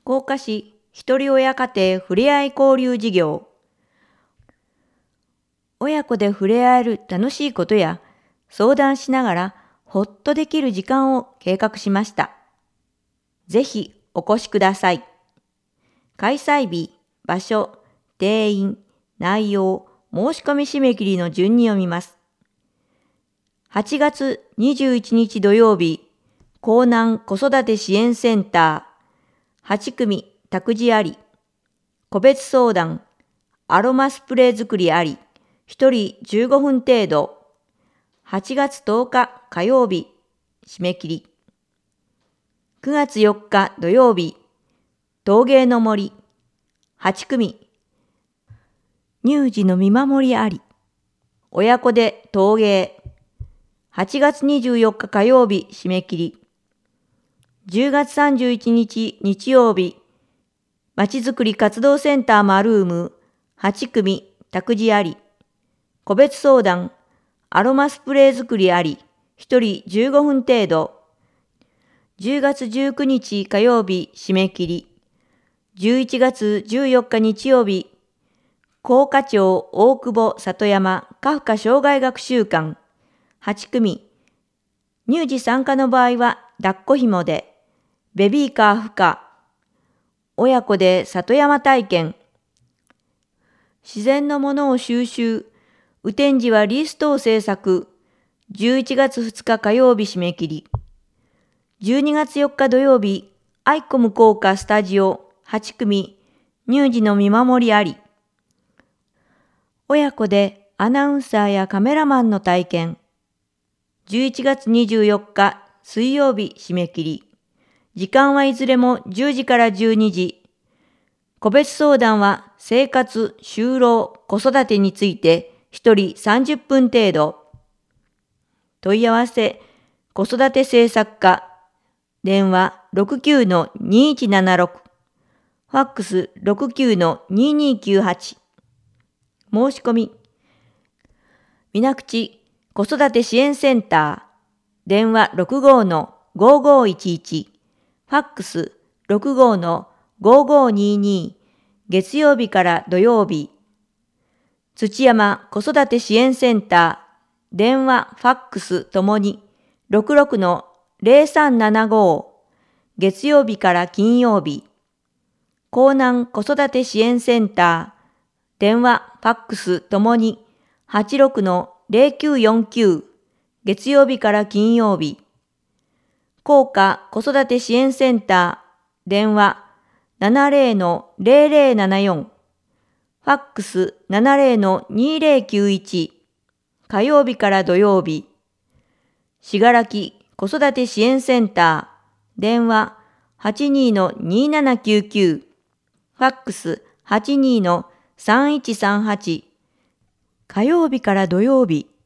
福岡市ひとり親家庭ふれあい交流事業。親子で触れ合える楽しいことや相談しながらほっとできる時間を計画しました。ぜひお越しください。開催日、場所、定員、内容、申し込み締め切りの順に読みます。8月21日土曜日、江南子育て支援センター、8組託児あり、個別相談、アロマスプレー作りあり、1人15分程度。8月10日火曜日、締め切り。9月4日土曜日、陶芸の森、8組。乳児の見守りあり、親子で陶芸。8月24日火曜日、締め切り。10月31日日曜日、まちづくり活動センターマルーム、8組託児あり、個別相談、アロマスプレー作りあり、1人15分程度。10月19日火曜日締め切り。11月14日日曜日、甲賀町大久保里山カフカ障害学習館、8組。乳児参加の場合は抱っこ紐で、ベビーカー付加。親子で里山体験。自然のものを収集。雨天時はリストを制作。11月2日火曜日締め切り。12月4日土曜日、アイコム効果スタジオ8組、乳児の見守りあり。親子でアナウンサーやカメラマンの体験。11月24日水曜日締め切り。時間はいずれも10時から12時。個別相談は生活、就労、子育てについて1人30分程度。問い合わせ、子育て政策課。電話 69-2176。ファックス 69-2298。申し込み。水口子育て支援センター。電話 65-5511。ファックス 65-5522。月曜日から土曜日。土山子育て支援センター。電話、ファックスともに 66-0375。月曜日から金曜日。江南子育て支援センター。電話、ファックスともに 86-0949。月曜日から金曜日。甲賀子育て支援センター。電話 70-0074。ファックス 70-2091。火曜日から土曜日。信楽子育て支援センター。電話 82-2799。ファックス 82-3138。火曜日から土曜日。